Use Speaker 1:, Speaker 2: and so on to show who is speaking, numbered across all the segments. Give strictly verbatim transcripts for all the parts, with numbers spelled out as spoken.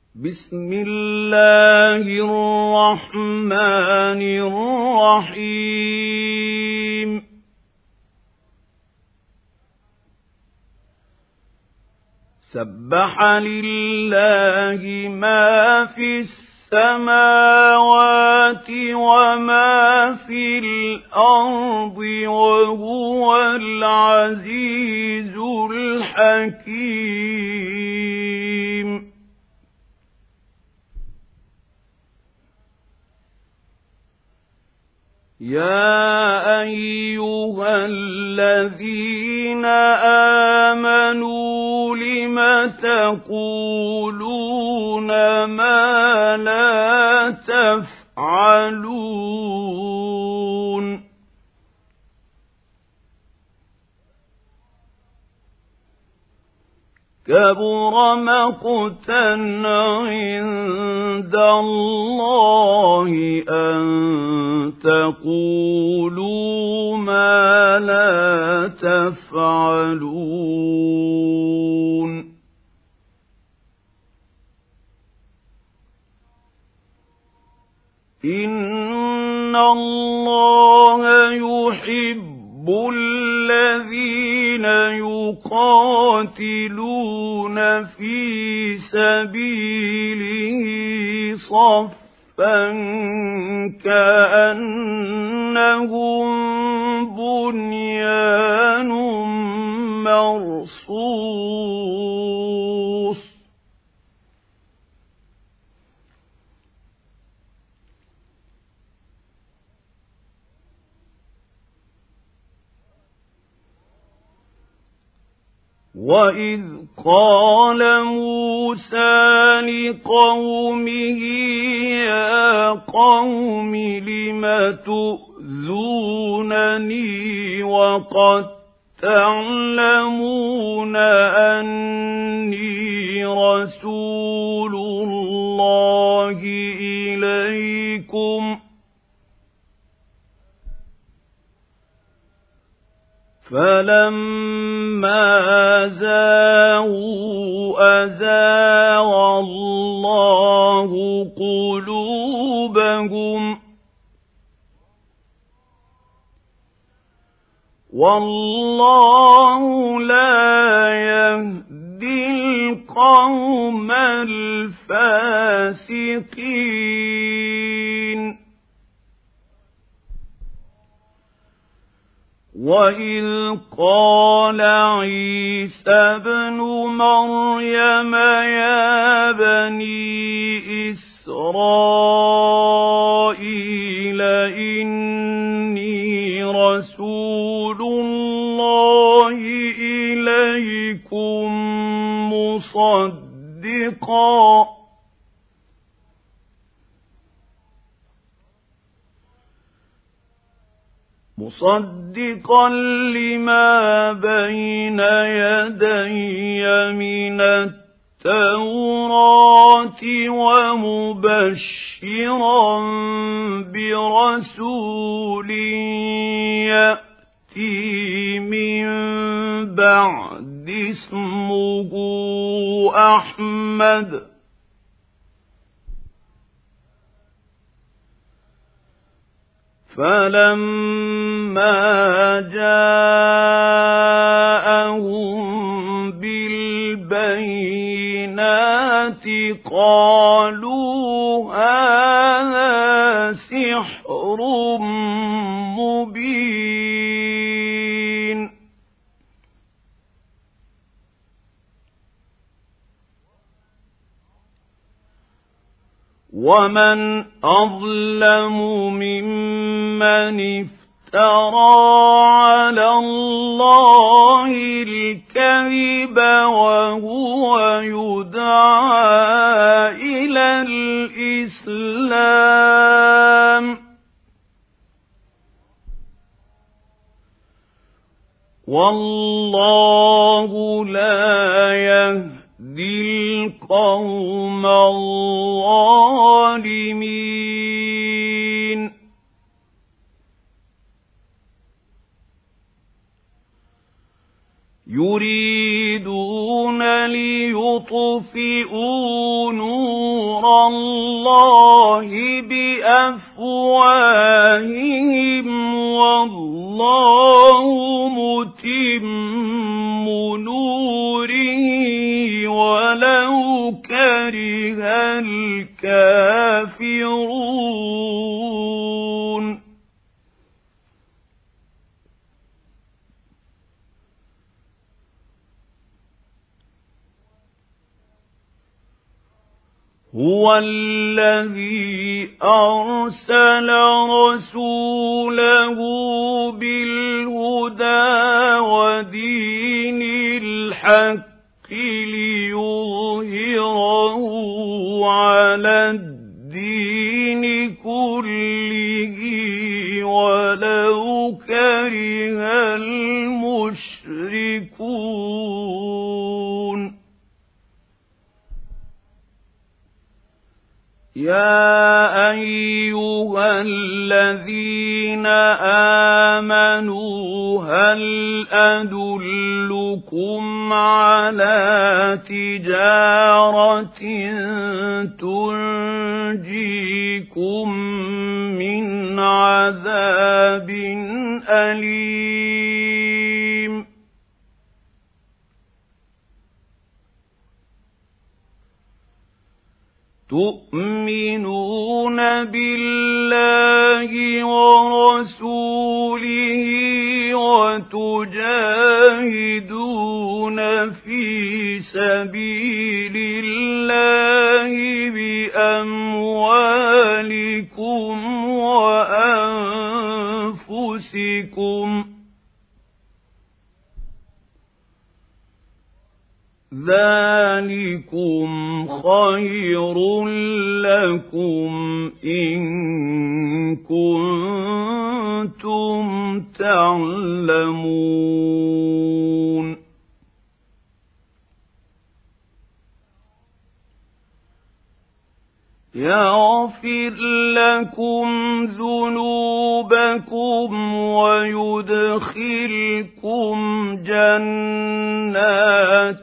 Speaker 1: بسم الله الرحمن الرحيم سبح لله ما في السماوات وما في الأرض وهو العزيز الحكيم يا أيها الذين آمنوا لم تقولون ما لا تفعلون كبر مقتا عند الله أن تقولوا ما لا تفعلون إن الله يحب الذين يقاتلون في سبيله صفا كأنهم بنيان مرصوص وَإِذْ قَالَ مُوسَى لِقَوْمِهِ يَا قَوْمِ لِمَ تُؤْذُونَنِي وَقَدْ تَعْلَمُونَ أَنِّي رَسُولُ اللَّهِ إِلَيْكُمْ فَلَمَّا زَاغُوا أَزَاغَ اللَّهُ قُلُوبَهُمْ وَاللَّهُ لَا يَهْدِي الْقَوْمَ الْفَاسِقِينَ وَإِذْ قَالَ عِيسَى ابْنُ مَرْيَمَ يَا بَنِي إِسْرَائِيلَ إِنِّي رَسُولُ اللَّهِ إِلَيْكُمْ مُصَدِّقًا مصدقا لما بين يدي من التوراة ومبشرا برسول يأتي من بعد اسمه أحمد فَلَمَّا جَاءَهُم بِالْبَيِّنَاتِ قَالُوا هَذَا سِحْرٌ مُبِينٌ وَمَنْ أَظْلَمُ مِمَّنِ افْتَرَى عَلَى اللَّهِ الْكَذِبَ وَهُوَ يُدْعَى إِلَى الْإِسْلَامِ وَاللَّهُ لَا يَهْدِي الْقَوْمَ الظَّالِمِينَ يُرِيدُونَ لِيُطْفِئُوا ليطفئوا نور الله بأفواههم والله متم نوره ولو كره الكافرون هو الذي أرسل رسوله بالهدى ودين الحق ليظهره على الدين كله ولو كره المشركون يا أيها الذين آمنوا هل أدلكم على تجارة تنجيكم من عذاب أليم تؤمنون بالله ورسوله وتجاهدون في سبيل الله بأموالكم وأنفسكم ذلكم خير لكم إن كنتم تعلمون يغفر لكم ذنوبكم ويدخلكم جنات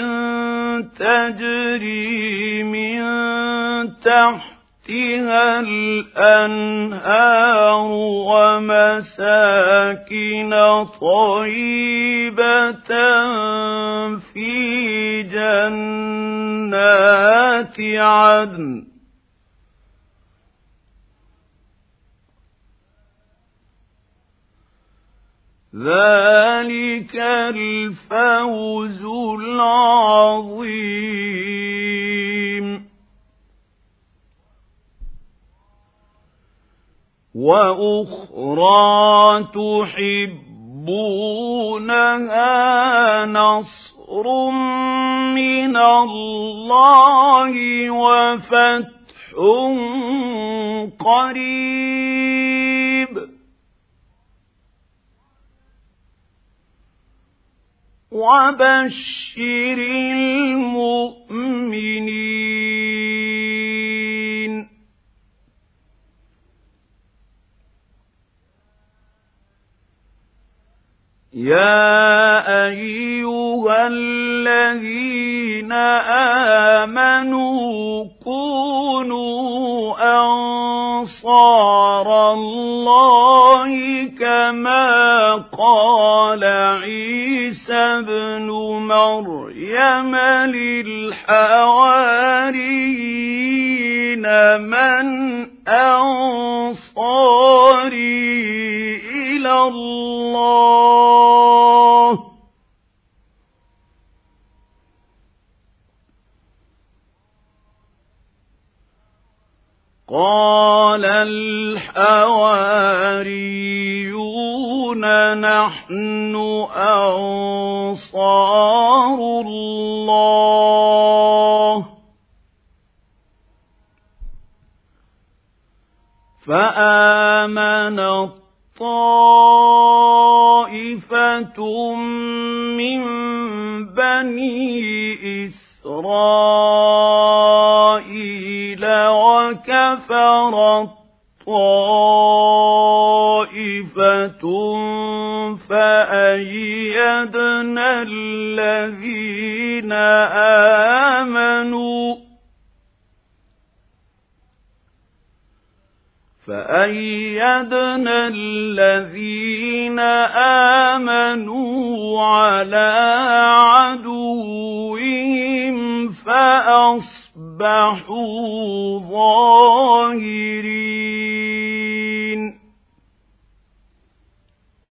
Speaker 1: تجري من تحتها الأنهار ومساكن طيبة في جنات عدن ذلك الفوز العظيم وأخرى تحبونها نصر من الله وفتح قريب وبشر المؤمنين يا أيها الذين آمنوا كونوا أنصار الله كما قال عيسى ابن مريم للحواريين من أنصاري إلى الله قال الحواريون نحن أنصار الله فآمنت طائفة من بني إسرائيل وكفرت طائفة فأيدنا الذين فأيدنا الذين آمنوا على عدوهم فأصبحوا ظاهرين.